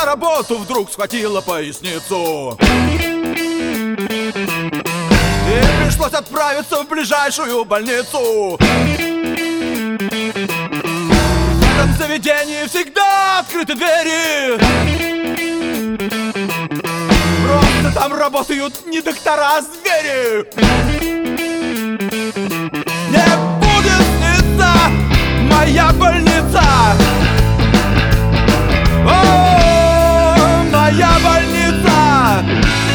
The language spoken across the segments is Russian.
на работу, вдруг схватила поясницу, и пришлось отправиться в ближайшую больницу. В этом заведении всегда открыты двери, просто там работают не доктора, а звери. Не будет сниться моя больница, о, моя больница.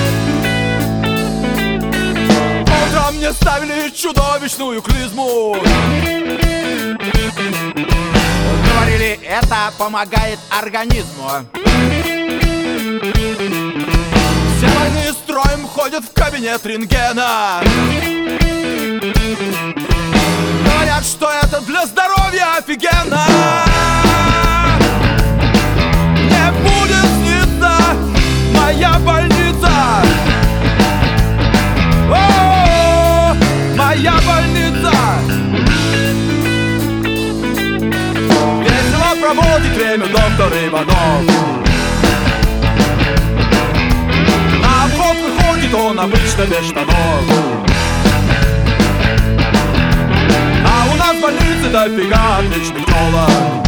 Утром мне ставили чудовищную клизму, говорили, это помогает организму. Все больные строем ходят в кабинет рентгена, говорят, что это для здоровья офигенно. Не будет сниться моя больница, о, моя больница. Весело проводит время доктор Иванов. На вход выходит он обычно без штанов, а у нас в больнице дофига отличных телок.